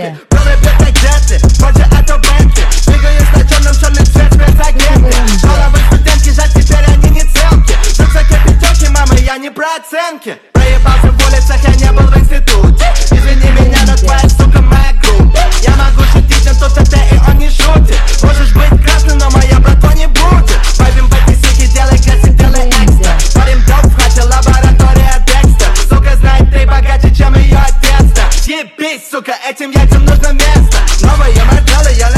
Белый бьет как джеты, позже это Бентли. Двигаюсь на черный цвет спецагенты. Головы студентки, жаль, теперь они не целки. Рюкзаки пятерки, мама, я не про оценки. Проебался в улицах, я не был в институте. Извини меня, но твоя сука моя группа. Я могу шутить, но тут это и он не шутит. Можешь быть красным, но моя братва не будет. Вайбим по тисике, делай красив, делай экстра. Парим доп, в хате лаборатория Декстер. Сука знает ты богаче, чем ее отец. Съебись, сука, этим яйцам нужно место. Новые модели, я